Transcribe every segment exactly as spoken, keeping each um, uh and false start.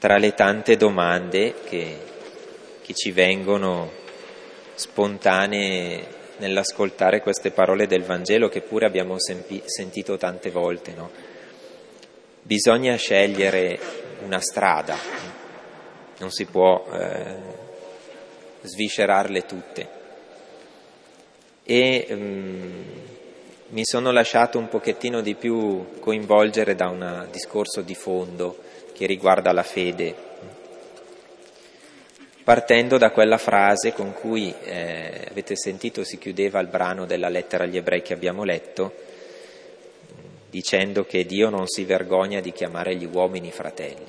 tra le tante domande che, che ci vengono spontanee nell'ascoltare queste parole del Vangelo, che pure abbiamo sempi- sentito tante volte, no? Bisogna scegliere una strada, non si può eh, sviscerarle tutte. E um, mi sono lasciato un pochettino di più coinvolgere da un discorso di fondo che riguarda la fede, partendo da quella frase con cui eh, avete sentito si chiudeva il brano della lettera agli ebrei che abbiamo letto, dicendo che Dio non si vergogna di chiamare gli uomini fratelli.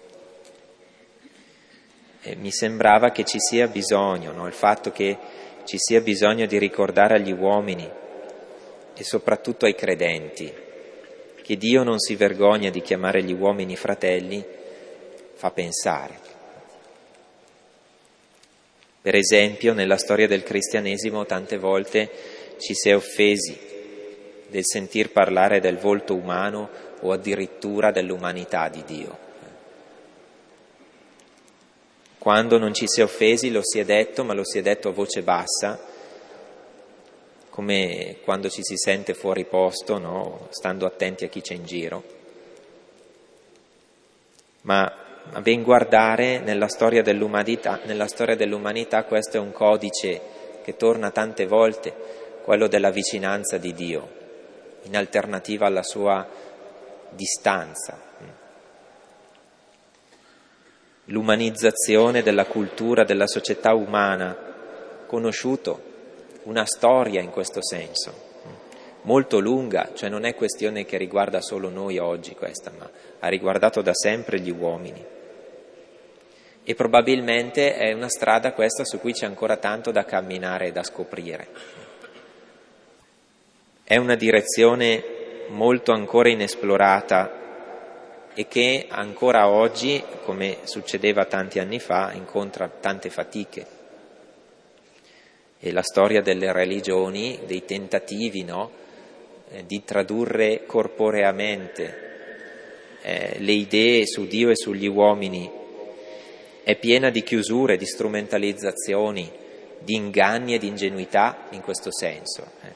E mi sembrava che ci sia bisogno, no? Il fatto che ci sia bisogno di ricordare agli uomini e soprattutto ai credenti che Dio non si vergogna di chiamare gli uomini fratelli fa pensare. Per esempio, nella storia del cristianesimo tante volte ci si è offesi del sentir parlare del volto umano o addirittura dell'umanità di Dio. Quando non ci si è offesi lo si è detto, ma lo si è detto a voce bassa, come quando ci si sente fuori posto, no? Stando attenti a chi c'è in giro. Ma a ben guardare, nella storia dell'umanità, nella storia dell'umanità questo è un codice che torna tante volte, quello della vicinanza di Dio, in alternativa alla sua distanza. L'umanizzazione della cultura, della società umana, conosciuto una storia in questo senso, molto lunga, cioè non è questione che riguarda solo noi oggi questa, ma ha riguardato da sempre gli uomini. E probabilmente è una strada questa su cui c'è ancora tanto da camminare e da scoprire. È una direzione molto ancora inesplorata e che ancora oggi, come succedeva tanti anni fa, incontra tante fatiche. E la storia delle religioni, dei tentativi, no? eh, di tradurre corporeamente eh, le idee su Dio e sugli uomini è piena di chiusure, di strumentalizzazioni, di inganni e di ingenuità in questo senso. Eh.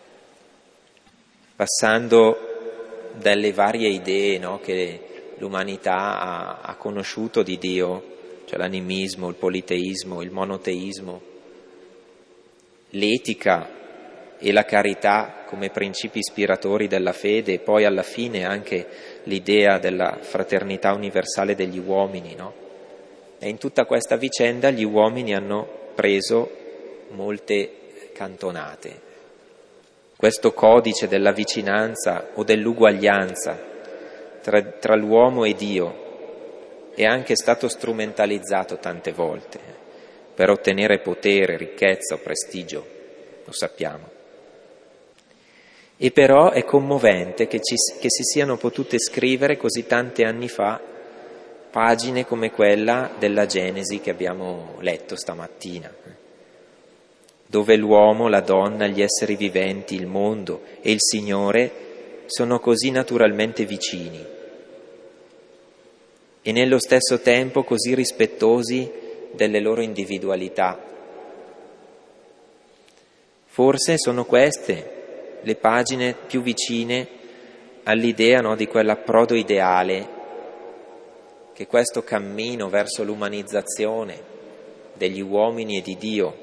Passando dalle varie idee, no, che l'umanità ha, ha conosciuto di Dio, cioè l'animismo, il politeismo, il monoteismo, l'etica e la carità come principi ispiratori della fede, e poi alla fine anche l'idea della fraternità universale degli uomini, no? E in tutta questa vicenda gli uomini hanno preso molte cantonate. Questo codice della vicinanza o dell'uguaglianza tra, tra l'uomo e Dio è anche stato strumentalizzato tante volte per ottenere potere, ricchezza o prestigio, lo sappiamo. E però è commovente che, ci, che si siano potute scrivere così tanti anni fa pagine come quella della Genesi che abbiamo letto stamattina, dove l'uomo, la donna, gli esseri viventi, il mondo e il Signore sono così naturalmente vicini e nello stesso tempo così rispettosi delle loro individualità. Forse sono queste le pagine più vicine all'idea, no, di quell'approdo ideale che questo cammino verso l'umanizzazione degli uomini e di Dio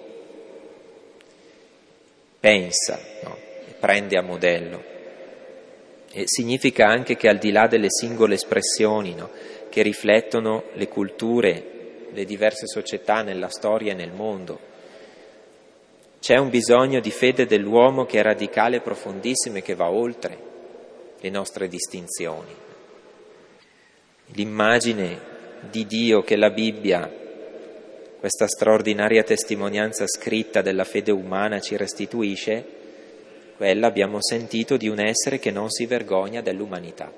pensa, no, e prende a modello. E significa anche che al di là delle singole espressioni, no, che riflettono le culture, le diverse società nella storia e nel mondo, c'è un bisogno di fede dell'uomo che è radicale e profondissimo e che va oltre le nostre distinzioni. L'immagine di Dio che la Bibbia, questa straordinaria testimonianza scritta della fede umana, ci restituisce, quella abbiamo sentito di un essere che non si vergogna dell'umanità.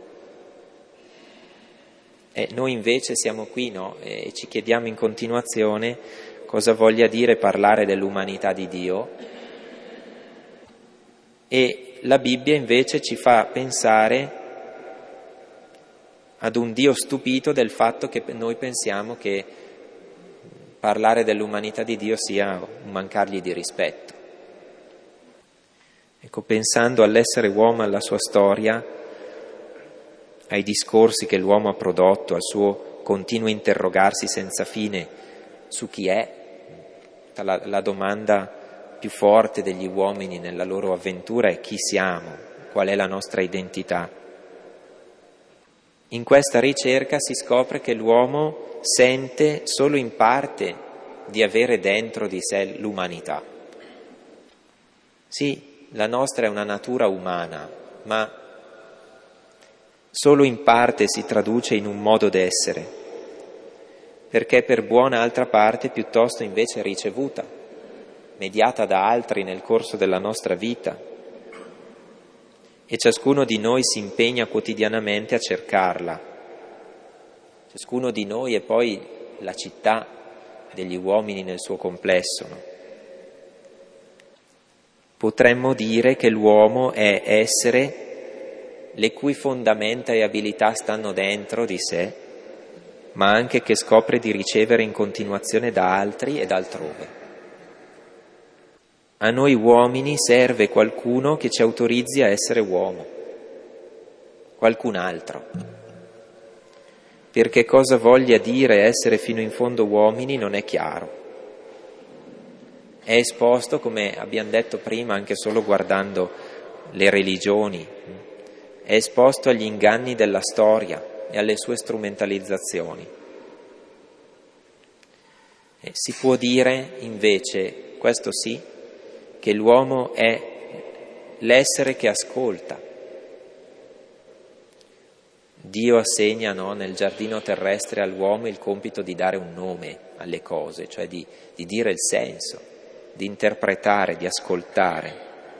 E noi invece siamo qui, no? E ci chiediamo in continuazione cosa voglia dire parlare dell'umanità di Dio, e la Bibbia invece ci fa pensare ad un Dio stupito del fatto che noi pensiamo che parlare dell'umanità di Dio sia un mancargli di rispetto. Ecco, pensando all'essere uomo, alla sua storia, ai discorsi che l'uomo ha prodotto, al suo continuo interrogarsi senza fine su chi è, la, la domanda più forte degli uomini nella loro avventura è chi siamo, qual è la nostra identità. In questa ricerca si scopre che l'uomo sente solo in parte di avere dentro di sé l'umanità. Sì, la nostra è una natura umana, ma solo in parte si traduce in un modo d'essere, perché per buona altra parte piuttosto invece ricevuta, mediata da altri nel corso della nostra vita, e ciascuno di noi si impegna quotidianamente a cercarla. Ciascuno di noi è poi la città degli uomini nel suo complesso, no? Potremmo dire che l'uomo è essere le cui fondamenta e abilità stanno dentro di sé, ma anche che scopre di ricevere in continuazione da altri ed altrove. A noi uomini serve qualcuno che ci autorizzi a essere uomo, qualcun altro. Perché cosa voglia dire essere fino in fondo uomini non è chiaro. È esposto, come abbiamo detto prima, anche solo guardando le religioni, è esposto agli inganni della storia e alle sue strumentalizzazioni. E si può dire invece, questo sì, che l'uomo è l'essere che ascolta. Dio assegna, no, nel giardino terrestre all'uomo il compito di dare un nome alle cose, cioè di, di dire il senso, di interpretare, di ascoltare.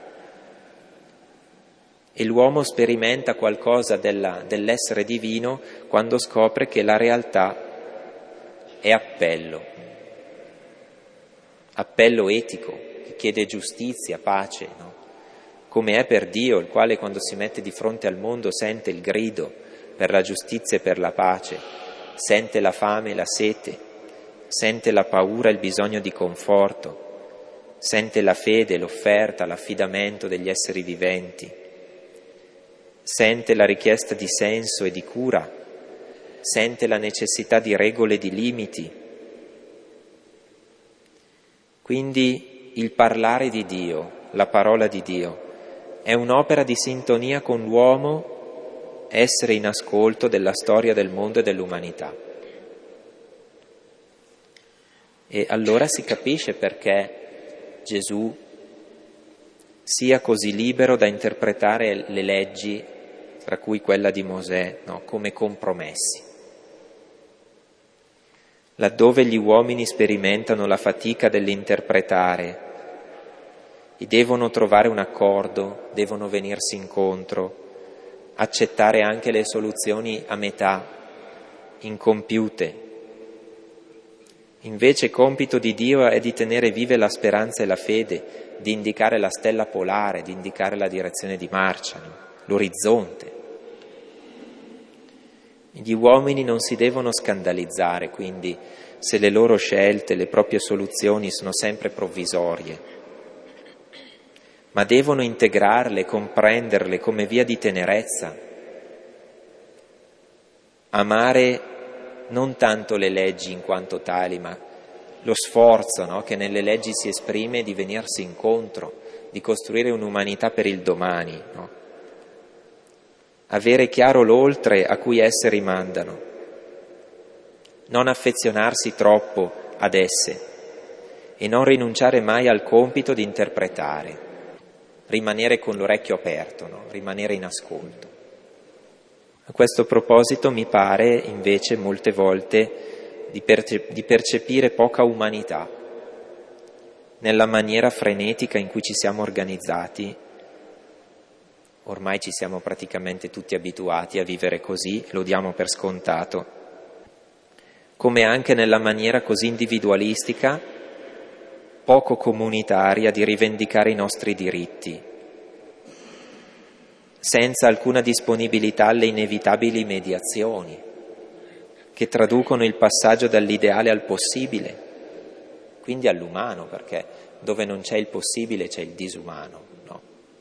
E l'uomo sperimenta qualcosa della, dell'essere divino quando scopre che la realtà è appello, appello etico, che chiede giustizia, pace, no? Come è per Dio, il quale quando si mette di fronte al mondo sente il grido per la giustizia e per la pace, sente la fame e la sete, sente la paura e il bisogno di conforto, sente la fede, l'offerta, l'affidamento degli esseri viventi, sente la richiesta di senso e di cura, sente la necessità di regole e di limiti. Quindi il parlare di Dio, la parola di Dio, è un'opera di sintonia con l'uomo, essere in ascolto della storia del mondo e dell'umanità. E allora si capisce perché Gesù sia così libero da interpretare le leggi, tra cui quella di Mosè, no, come compromessi. Laddove gli uomini sperimentano la fatica dell'interpretare e devono trovare un accordo, devono venirsi incontro, accettare anche le soluzioni a metà, incompiute. Invece compito di Dio è di tenere vive la speranza e la fede, di indicare la stella polare, di indicare la direzione di marcia, no? L'orizzonte. Gli uomini non si devono scandalizzare, quindi, se le loro scelte, le proprie soluzioni sono sempre provvisorie, ma devono integrarle, comprenderle come via di tenerezza. Amare non tanto le leggi in quanto tali, ma lo sforzo, no, che nelle leggi si esprime di venirsi incontro, di costruire un'umanità per il domani, no? Avere chiaro l'oltre a cui esse rimandano, non affezionarsi troppo ad esse e non rinunciare mai al compito di interpretare, rimanere con l'orecchio aperto, no? Rimanere in ascolto. A questo proposito mi pare invece molte volte di, perce- di percepire poca umanità nella maniera frenetica in cui ci siamo organizzati. Ormai ci siamo praticamente tutti abituati a vivere così, lo diamo per scontato, come anche nella maniera così individualistica, poco comunitaria di rivendicare i nostri diritti. senza alcuna disponibilità alle inevitabili mediazioni, che traducono il passaggio dall'ideale al possibile, quindi all'umano, perché dove non c'è il possibile c'è il disumano, no?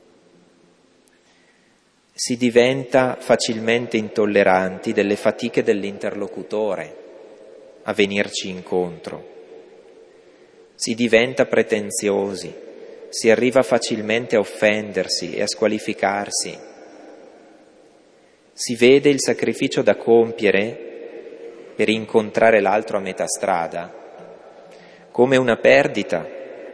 Si diventa facilmente intolleranti delle fatiche dell'interlocutore a venirci incontro, si diventa pretenziosi, si arriva facilmente a offendersi e a squalificarsi, si vede il sacrificio da compiere per incontrare l'altro a metà strada come una perdita,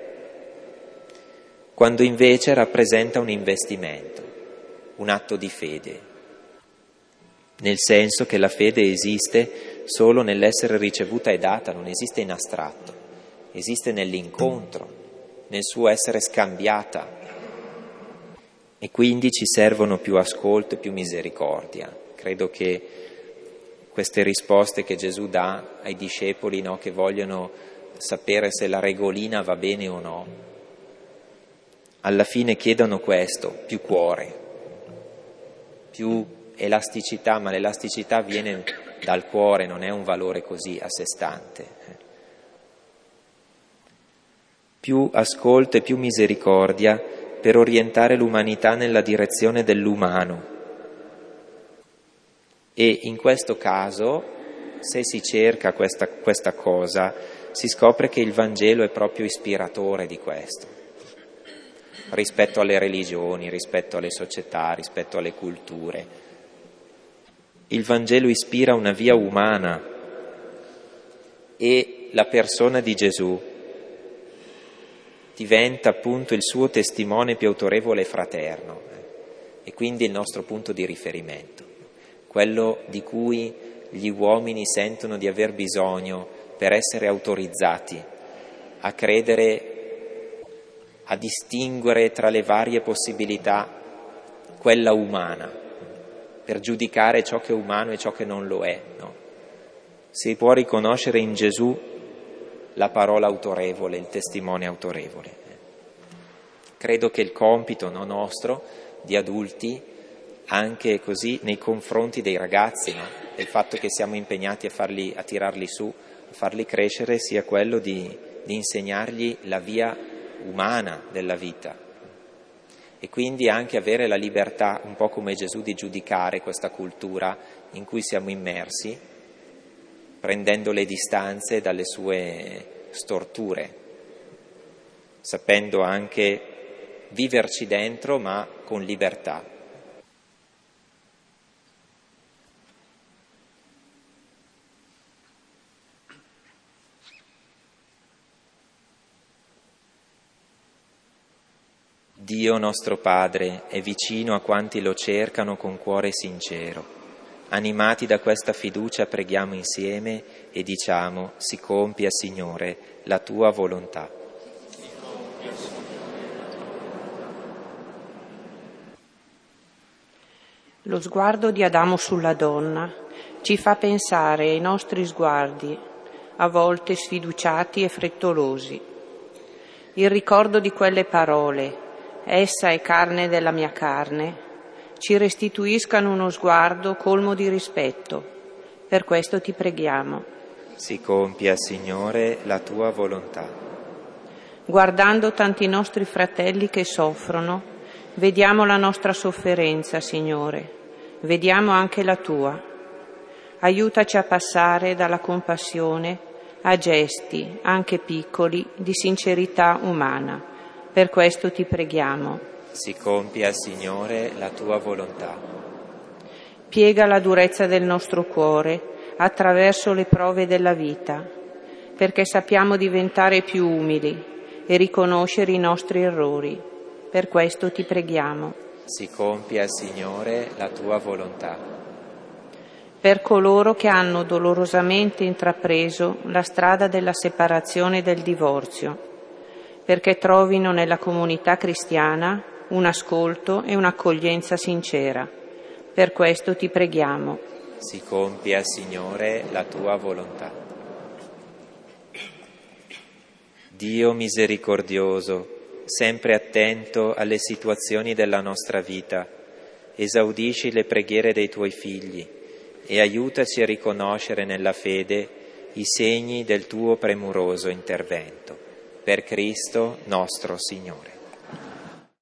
quando invece rappresenta un investimento, un atto di fede, nel senso che la fede esiste solo nell'essere ricevuta e data, non esiste in astratto, esiste nell'incontro, nel suo essere scambiata, e quindi ci servono più ascolto e più misericordia. Credo che queste risposte che Gesù dà ai discepoli, no, che vogliono sapere se la regolina va bene o no, alla fine chiedono questo: più cuore, più elasticità, ma l'elasticità viene dal cuore, non è un valore così a sé stante. Più ascolto e più misericordia per orientare l'umanità nella direzione dell'umano. E in questo caso, se si cerca questa, questa cosa, si scopre che il Vangelo è proprio ispiratore di questo, rispetto alle religioni, rispetto alle società, rispetto alle culture. Il Vangelo ispira una via umana e la persona di Gesù diventa appunto il suo testimone più autorevole e fraterno, eh, e quindi il nostro punto di riferimento, quello di cui gli uomini sentono di aver bisogno per essere autorizzati a credere, a distinguere tra le varie possibilità quella umana, per giudicare ciò che è umano e ciò che non lo è, no? Si può riconoscere in Gesù la parola autorevole, il testimone autorevole. Credo che il compito, no, nostro, di adulti, anche così nei confronti dei ragazzi, no, del fatto che siamo impegnati a farli, a tirarli su, a farli crescere, sia quello di, di insegnargli la via umana della vita, e quindi anche avere la libertà, un po' come Gesù, di giudicare questa cultura in cui siamo immersi, prendendo le distanze dalle sue storture, sapendo anche viverci dentro ma con libertà. Dio nostro Padre è vicino a quanti lo cercano con cuore sincero. Animati da questa fiducia preghiamo insieme e diciamo: si compia, Signore, la tua volontà. Lo sguardo di Adamo sulla donna ci fa pensare ai nostri sguardi, a volte sfiduciati e frettolosi. Il ricordo di quelle parole, essa è carne della mia carne, ci restituiscano uno sguardo colmo di rispetto. Per questo ti preghiamo. Si compia, Signore, la tua volontà. Guardando tanti nostri fratelli che soffrono, vediamo la nostra sofferenza, Signore, vediamo anche la tua. Aiutaci a passare dalla compassione a gesti, anche piccoli, di sincerità umana. Per questo ti preghiamo. Si compia, Signore, la tua volontà. Piega la durezza del nostro cuore attraverso le prove della vita, perché sappiamo diventare più umili e riconoscere i nostri errori. Per questo ti preghiamo. Si compia, Signore, la tua volontà. Per coloro che hanno dolorosamente intrapreso la strada della separazione e del divorzio, perché trovino nella comunità cristiana un ascolto e un'accoglienza sincera. Per questo ti preghiamo. Si compia, Signore, la tua volontà. Dio misericordioso, sempre attento alle situazioni della nostra vita esaudisci le preghiere dei tuoi figli e aiutaci a riconoscere nella fede i segni del tuo premuroso intervento. Per Cristo nostro Signore.